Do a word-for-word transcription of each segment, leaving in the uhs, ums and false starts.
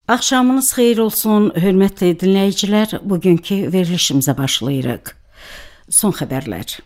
Axşamınız xeyir olsun, hörmətli dinləyicilər. Bugünkü verilişimizə başlayırıq. Son xəbərlər.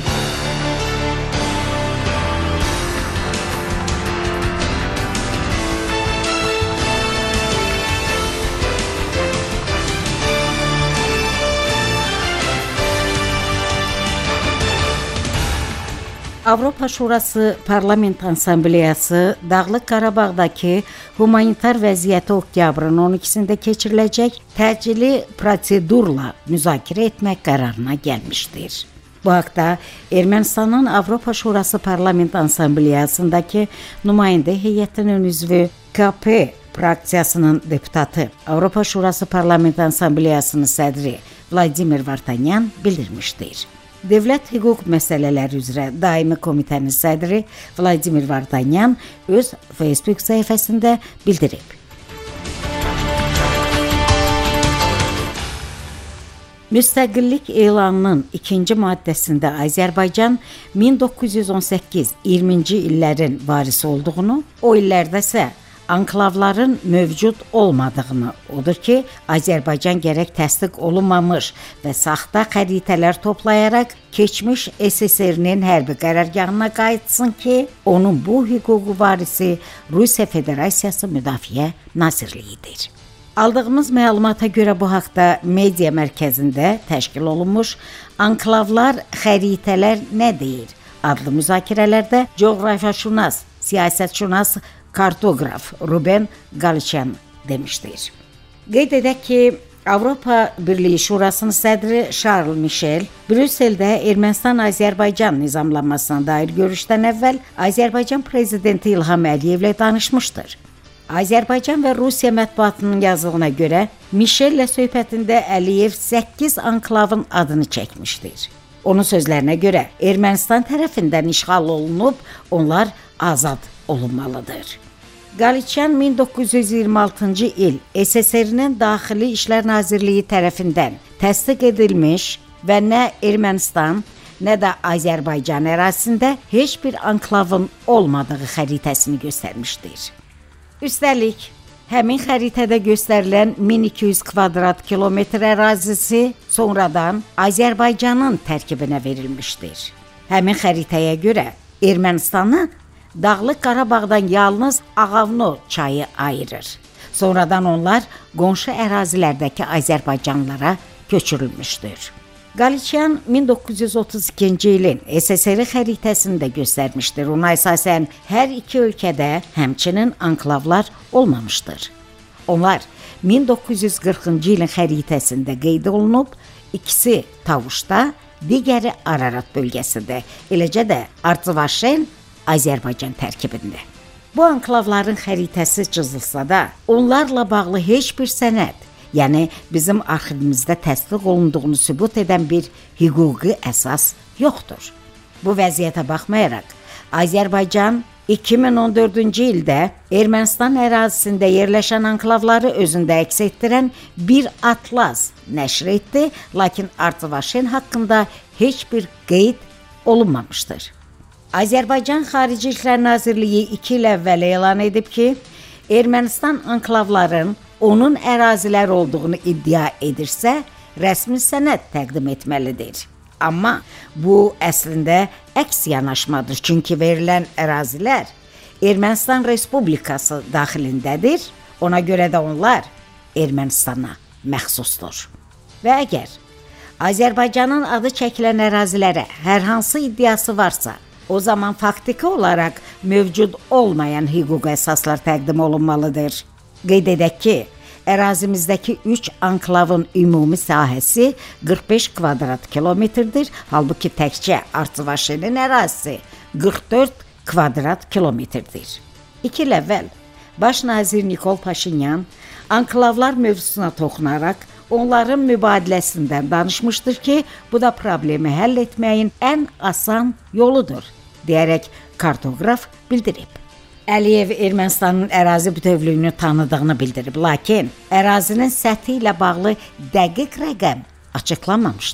Avropa Şurası Parlament Assambleyası Dağlıq Qarabağdakı humanitar vəziyyəti oktyabrın on ikisində keçiriləcək təcili prosedurla müzakirə etmək qərarına gəlmişdir. Bu haqda Ermənistanın Avropa Şurası Parlament Assambleyasındakı nümayəndə heyətinin üzvü K P fraksiyasının deputatı, Avropa Şurası Parlament Assambleyasının sədri Vladimir Vartanyan bildirmişdir. Dövlət hüquq məsələləri üzrə daimi komitənin sədri Vladimir Vartanyan öz Facebook səhifəsində bildirib. Müstəqillik elanının ikinci maddəsində Azərbaycan min doqquz yüz on səkkiz iyirminci illərin varisi olduğunu, o illərdə isə anklavların mövcud olmadığını, odur ki, Azərbaycan gərək təsdiq olunmamış və saxta xəritələr toplayaraq keçmiş S S R-nin hərbi qərargahına qayıtsın ki, onun bu hüququ varisi Rusiya Federasiyası Müdafiə Nazirliyidir. Aldığımız məlumata görə bu haqda media mərkəzində təşkil olunmuş Anklavlar xəritələr nə deyir adlı müzakirələrdə coğrafiyaşünas, siyasətşünas, kartoqraf Ruben Galiçyan demişdir. Qeyd edək ki, Avropa Birliyi Şurasının sədri Charles Michel Brüsseldə Ermənistan-Azərbaycan nizamlanmasına dair görüşdən əvvəl Azərbaycan prezidenti İlham Əliyevlə danışmışdır. Azərbaycan və Rusiya mətbuatının yazılığına görə Michellə söhbətində Əliyev səkkiz anklavın adını çəkmişdir. Onun sözlərinə görə Ermənistan tərəfindən işğal olunub, onlar azad olunmalıdır. Galiçyan min doqquz yüz iyirmi altıncı il S S R-nin Daxili İşlər Nazirliyi tərəfindən təsdiq edilmiş və nə Ermənistan, nə də Azərbaycan ərazisində heç bir anklavın olmadığı xəritəsini göstərmişdir. Üstəlik, həmin xəritədə göstərilən min iki yüz kvadrat kilometr ərazisi sonradan Azərbaycanın tərkibinə verilmişdir. Həmin xəritəyə görə Ermənistanı Dağlıq Qarabağdan yalnız Ağavno çayı ayırır. Sonradan onlar qonşu ərazilərdəki Azərbaycanlılara köçürülmüşdür. Galiçyan min doqquz yüz otuz ikinci ilin S S R xəritəsini də göstərmişdir. Ona əsasən hər iki ölkədə həmçinin anklavlar olmamışdır. Onlar min doqquz yüz qırxıncı ilin xəritəsində qeyd olunub, ikisi Tavuşda, digəri Ararat bölgəsində, eləcə də Artvaşen Azərbaycan tərkibində. Bu anklavların xəritəsi cızılsa da, onlarla bağlı heç bir sənəd, yəni bizim arxivimizdə təsdiq olunduğunu sübut edən bir hüquqi əsas yoxdur. Bu vəziyyətə baxmayaraq, Azərbaycan iki min on dördüncü ildə Ermənistan ərazisində yerləşən anklavları özündə əks etdirən bir atlas nəşr etdi, lakin Artvaşen haqqında heç bir qeyd olunmamışdır. Azərbaycan Xarici İşlər Nazirliyi iki il əvvəl elan edib ki, Ermənistan anklavların onun ərazilər olduğunu iddia edirsə, rəsmi sənəd təqdim etməlidir. Amma bu əslində əks yanaşmadır, çünki verilən ərazilər Ermənistan Respublikası daxilindədir, ona görə də onlar Ermənistana məxsusdur. Və əgər Azərbaycanın adı çəkilən ərazilərə hər hansı iddiası varsa, o zaman faktiki olaraq mövcud olmayan hüquq əsaslar təqdim olunmalıdır. Qeyd edək ki, ərazimizdəki üç anklavın ümumi sahəsi qırx beş kvadrat kilometrdir, halbuki təkcə Artvaşenin ərazisi qırx dörd kvadrat kilometrdir. İki il əvvəl Baş nazir Nikol Paşinyan anklavlar mövzusuna toxunaraq onların mübadiləsindən danışmışdır ki, bu da problemi həll etməyin ən asan yoludur, deyərək kartoqraf bildirib. Əliyev Ermənistanın ərazi bütövlüyünü tanıdığını bildirib, lakin ərazinin səthi ilə bağlı dəqiq rəqəm açıqlanmamışdır.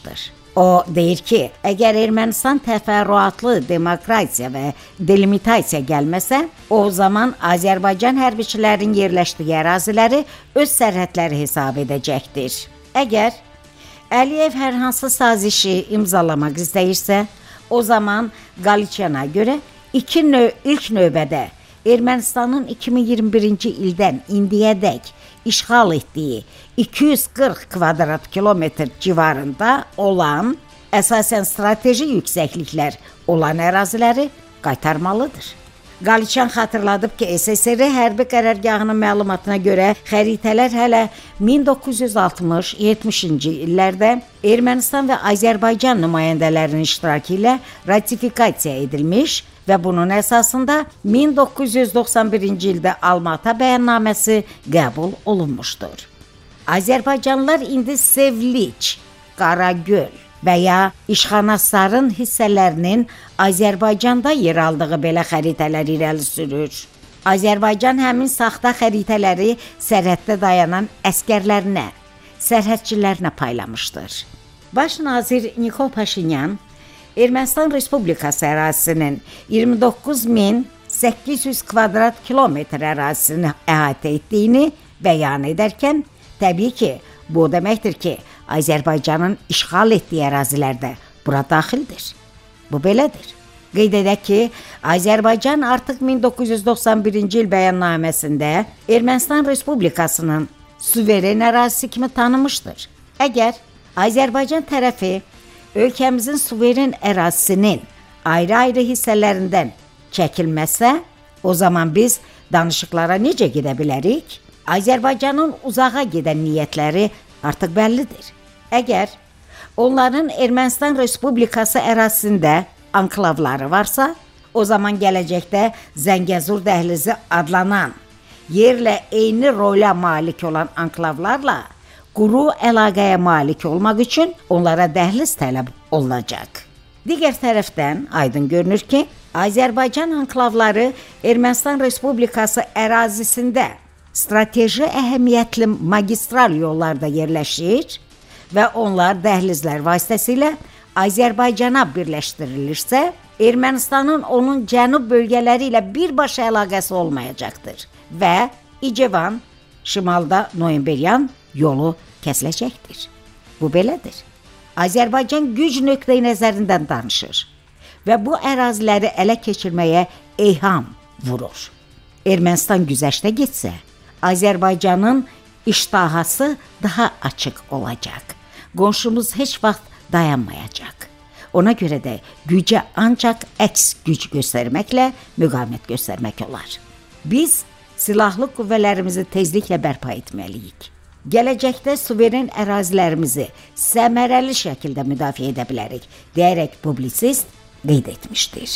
O deyir ki, əgər Ermənistan təfərrüatlı demokratiya və delimitasiya gəlməsə, o zaman Azərbaycan hərbiçilərin yerləşdiyi əraziləri öz sərhədləri hesab edəcəkdir. Əgər Əliyev hər hansı sazişi imzalamaq istəyirsə, o zaman Qaliçiyana görə iki növ, ilk növbədə Ermənistanın iki min iyirmi birinci ildən indiyədək işğal etdiyi iki yüz qırx kvadrat kilometr civarında olan, əsasən strateji yüksəkliklər olan əraziləri qaytarmalıdır. Qaliçiyan xatırladıb ki, S S R hərbi qərargahının məlumatına görə xəritələr hələ min doqquz yüz altmış yetmişinci illərdə Ermənistan və Azərbaycan nümayəndələrinin iştirakı ilə ratifikasiya edilmiş və bunun əsasında min doqquz yüz doxsan birinci ildə Alma-Ata bəyannaməsi qəbul olunmuşdur. Azərbaycanlılar indi Sevliç, Qaragöl və ya İşxanasarın hissələrinin Azərbaycanda yer aldığı belə xəritələr irəli sürür. Azərbaycan həmin saxta xəritələri sərhəddə dayanan əskərlərinə, sərhədçilərinə paylamışdır. Baş nazir Nikol Paşinyan Ermənistan Respublikası ərazisinin iyirmi doqquz min səkkiz yüz kvadrat kilometr ərazisini əhatə etdiyini bəyan edərkən, təbii ki, bu deməkdir ki, Azərbaycanın işğal etdiyi ərazilərdə bura daxildir. Bu belədir. Qeyd edək ki, Azərbaycan artıq min doqquz yüz doxsan birinci il bəyannaməsində Ermənistan Respublikasının suveren ərazisi kimi tanımışdır. Əgər Azərbaycan tərəfi ölkəmizin suveren ərazisinin ayrı-ayrı hissələrindən çəkilməsə, o zaman biz danışıqlara necə gedə bilərik? Azərbaycanın uzağa gedən niyyətləri artıq bəllidir. Əgər onların Ermənistan Respublikası ərazisində anklavları varsa, o zaman gələcəkdə Zəngəzur dəhlizi adlanan, yerlə eyni rolə malik olan anklavlarla quru əlaqəyə malik olmaq üçün onlara dəhliz tələb olunacaq. Digər tərəfdən aydın görünür ki, Azərbaycan anklavları Ermənistan Respublikası ərazisində strateji əhəmiyyətli magistral yollarda yerləşir və onlar dəhlizlər vasitəsilə Azərbaycana birləşdirilirsə, Ermənistanın onun cənub bölgələri ilə birbaşa əlaqəsi olmayacaqdır və İcevan, şimalda Noyemberyan yolu kəsiləcəkdir. Bu belədir. Azərbaycan güc nöqteyi nəzərindən danışır və bu əraziləri ələ keçirməyə eyham vurur. Ermənistan güzəştə getsə, Azərbaycanın iştahası daha açıq olacaq. Qonşumuz heç vaxt dayanmayacaq. Ona görə də gücə ancaq əks güc göstərməklə müqavimət göstərmək olar. Biz silahlı qüvvələrimizi tezliklə bərpa etməliyik. Gələcəkdə suveren ərazilərimizi səmərəli şəkildə müdafiə edə bilərik, deyərək publisist qeyd etmişdir.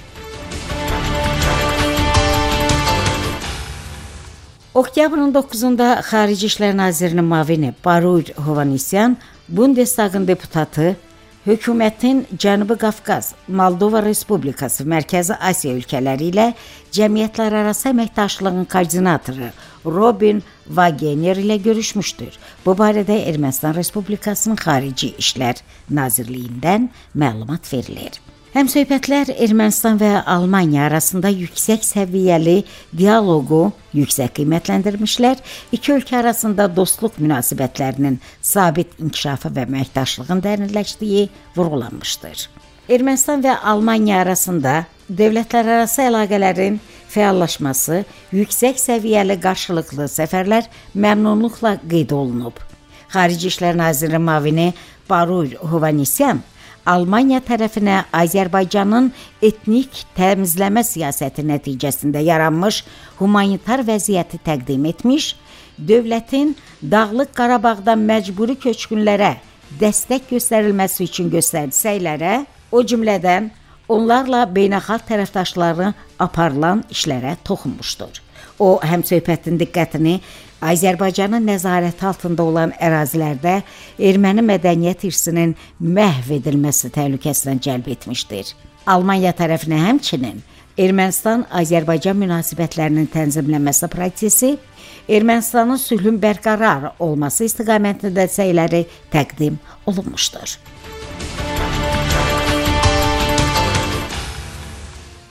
Oktyabrın doqquzunda Xarici İşlər Nazirinin müavini Baruir Hovanesyan, Bundestagın deputatı, hökumətin Cənubi Qafqaz, Moldova Respublikası, Mərkəzi Asiya ölkələri ilə cəmiyyətlərarası əməkdaşlığın koordinatoru Robin Wagener ilə görüşmüşdür. Bu barədə Ermənistan Respublikasının Xarici İşlər Nazirliyindən məlumat verilir. Həmsöhbətlər Ermənistan və Almaniya arasında yüksək səviyyəli dialoqu yüksək qiymətləndirmişlər, iki ölkə arasında dostluq münasibətlərinin sabit inkişafı və əməkdaşlığın dərinləşdiyi vurğulanmışdır. Ermənistan və Almaniya arasında dövlətlərarası əlaqələrin fəallaşması, yüksək səviyyəli qarşılıqlı səfərlər məmnunluqla qeyd olunub. Xarici İşlər Nazirinin müavini Baruir Hovanesyan Almaniya tərəfinə Azərbaycanın etnik təmizləmə siyasəti nəticəsində yaranmış humanitar vəziyyəti təqdim etmiş, dövlətin Dağlıq Qarabağdan məcburi köçkünlərə dəstək göstərilməsi üçün göstərdiyi səylərə, o cümlədən onlarla beynəlxalq tərəfdaşları aparılan işlərə toxunmuşdur. O, həmsöhbətin diqqətini Azərbaycanın nəzarəti altında olan ərazilərdə erməni mədəniyyət irsinin məhv edilməsi təhlükəsindən cəlb etmişdir. Almaniya tərəfinə həmçinin Ermənistan-Azərbaycan münasibətlərinin tənzimlənməsi prosesi, Ermənistanın sülhün bərqərar olması istiqamətində səyləri təqdim olunmuşdur.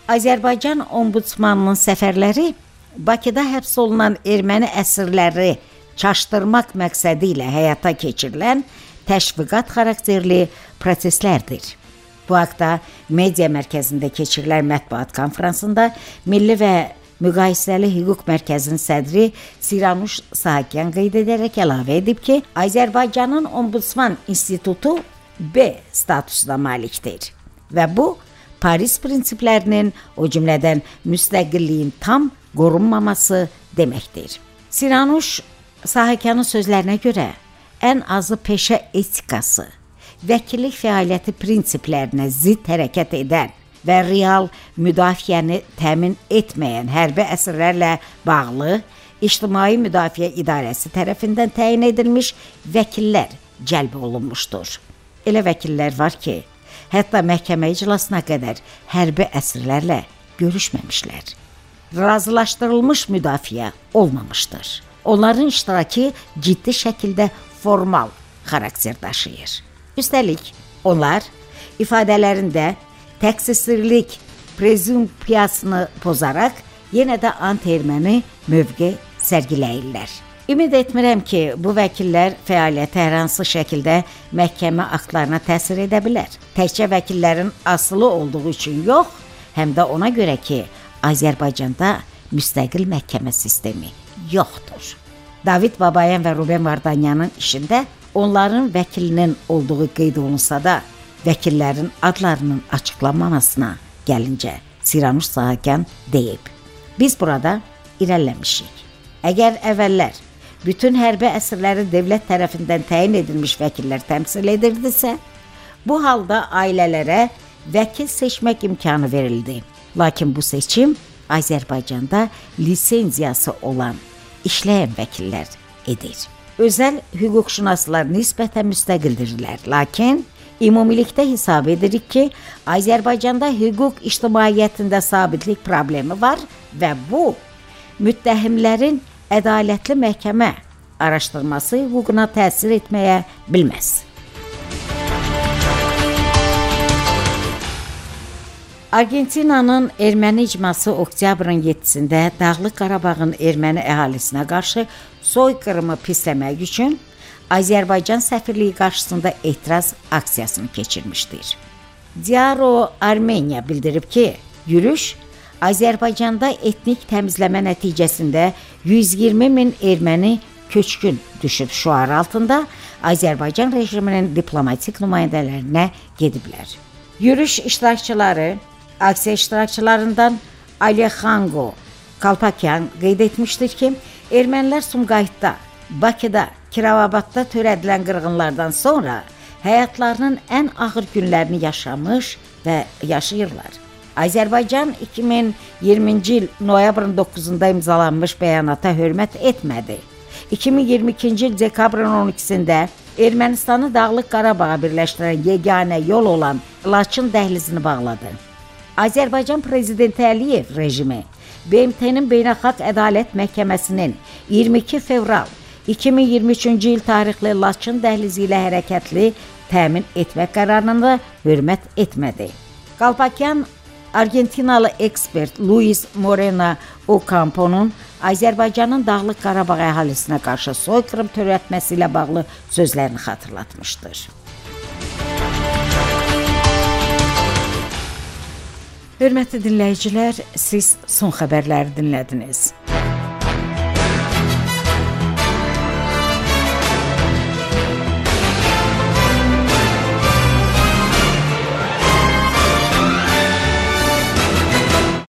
Azərbaycan ombudsmanının səfərləri Bakıda həbs olunan erməni əsirləri çaşdırmaq məqsədi ilə həyata keçirilən təşviqat xarakterli proseslərdir. Bu haqda media mərkəzində keçirilən mətbuat konfransında Milli və Müqayisəli Hüquq Mərkəzinin sədri Siranuş Sahakyan qeyd edərək əlavə edib ki, Azərbaycanın Ombudsman İnstitutu B statusuna malikdir və bu Paris prinsiplərinin, o cümlədən müstəqilliyin tam qorunmaması deməkdir. Siranuş Sahakyanın sözlərinə görə ən azı peşə etikası, vəkillik fəaliyyəti prinsiplərinə zidd hərəkət edən və real müdafiəni təmin etməyən hərbi əsirlərlə bağlı İctimai Müdafiə İdarəsi tərəfindən təyin edilmiş vəkillər cəlb olunmuşdur. Elə vəkillər var ki, hətta məhkəmə iclasına qədər hərbi əsirlərlə görüşməmişlər. Razılaşdırılmış müdafiə olmamışdır. Onların iştirakı ciddi şəkildə formal xarakter daşıyır. Üstəlik, onlar ifadələrində təqsirlik prezumpsiyasını pozaraq yenə də anti-erməni mövqe sərgiləyirlər. Ümid etmirəm ki, bu vəkillər fəaliyyəti hər hansı şəkildə məhkəmə aktlarına təsir edə bilər. Təkcə vəkillərin asılı olduğu üçün yox, həm də ona görə ki, Azərbaycanda müstəqil məhkəmə sistemi yoxdur. David Babayan və Ruben Vardanyanın işində onların vəkilinin olduğu qeyd olunsa da, vəkillərin adlarının açıqlanmamasına gəlincə Siranuş Sahakyan deyib. Biz burada irəliləmişik. Əgər əvvəllər bütün hərbi əsirləri dövlət tərəfindən təyin edilmiş vəkillər təmsil edirdisə, bu halda ailələrə vəkil seçmək imkanı verildi. Lakin bu seçim Azərbaycanda lisenziyası olan işləyən vəkillər edir. Özəl hüquqşünaslar nisbətən müstəqildirlər, lakin ümumilikdə hesab edirik ki, Azərbaycanda hüquq ictimaiyyətində sabitlik problemi var və bu, müttəhimlərin ədalətli məhkəmə araşdırması hüququna təsir etməyə bilməz. Argentinanın erməni icması oktyabrın yeddisində Dağlıq Qarabağın erməni əhalisinə qarşı soyqırımı pisləmək üçün Azərbaycan səfirliyi qarşısında etiraz aksiyasını keçirmişdir. Diaro Armenia bildirib ki, yürüş Azərbaycanda etnik təmizləmə nəticəsində yüz iyirmi min erməni köçkün düşüb şüarı altında Azərbaycan rejiminin diplomatik nümayəndələrinə gediblər. Yürüş iştirakçıları aksiya iştirakçılarından Alexandro Kalpakyan qeyd etmişdir ki, ermənilər Sumqayıtda, Bakıda, Kirovabadda törədilən qırğınlardan sonra həyatlarının ən ağır günlərini yaşamış və yaşayırlar. Azərbaycan iki min iyirminci il noyabrın doqquzunda imzalanmış bəyanata hörmət etmədi. iki min iyirmi ikinci il dekabrın on ikisində Ermənistanı Dağlıq Qarabağa birləşdirən yeganə yol olan Laçın dəhlizini bağladı. Azərbaycan Prezidenti Əliyev rejimi B M T-nin Beynəlxalq Ədalət Məhkəməsinin iyirmi iki fevral iki min iyirmi üçüncü il tarixli Laçın dəhlizi ilə hərəkətli təmin etmək qərarına hörmət etmədi. Kalpakyan Argentinalı ekspert Luis Moreno Ocampo'nun Azərbaycanın Dağlıq Qarabağ əhalisinə qarşı soyqırım törətməsi ilə bağlı sözlərini xatırlatmışdır. Hörmətli dinləyicilər, siz son xəbərləri dinlədiniz.